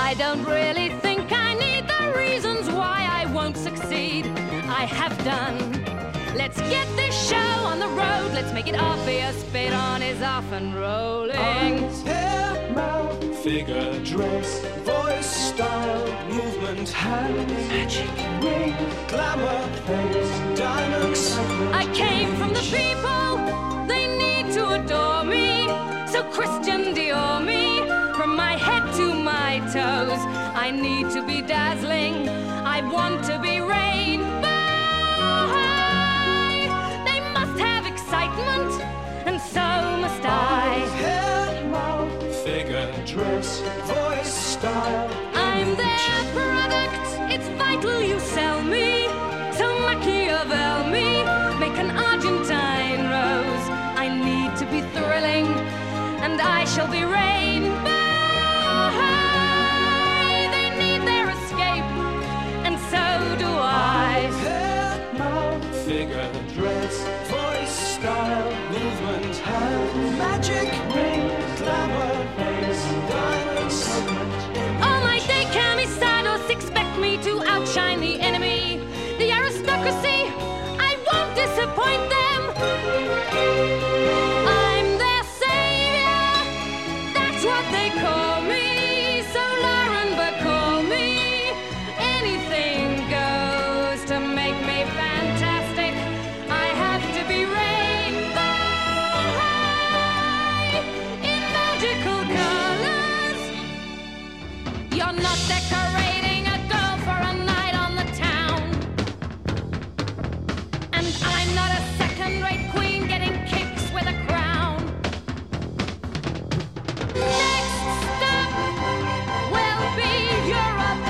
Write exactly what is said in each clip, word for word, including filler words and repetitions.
I don't really think I need the reasons why I won't succeed. I have done. Let's get this show on the road. Let's make it obvious. Spit on is off and rolling. Eyes, hair, mouth, figure, dress, voice, style, movement, hands, magic, ring, glamour, face, diamonds. I came from the people. They need to adore me. So Christian Dior me. From my head to my toes, I need to be dazzling. I want to be rainbow high. They must have excitement, and so must I. Eyes, hair, mouth, figure, dress, voice, style. I'm their product. It's vital you sell me. So Machiavel me. Make an Argentine rose. I need to be thrilling, and I shall be rainbow. Figure, dress, voice, style, movement, hand, magic, ring, glamour, face, diamonds. All my day camisados expect me to outshine the enemy. The aristocracy, I won't disappoint them. I'm their savior, that's what they call me. So Lauren Bacall me. Anything goes to make me fantastic. You're not decorating a girl for a night on the town. And I'm not a second-rate queen getting kicks with a crown. Next stop will be Europe.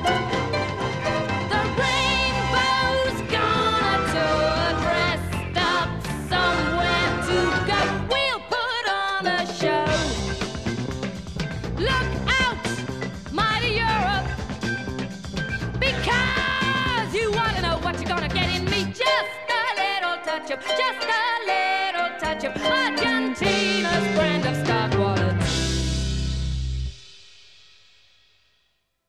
The rainbow's gonna tour, dressed up somewhere to go. We'll put on a show. Look out! Because you want to know what you're gonna get in me. Just a little touch of, just a little touch of, oh,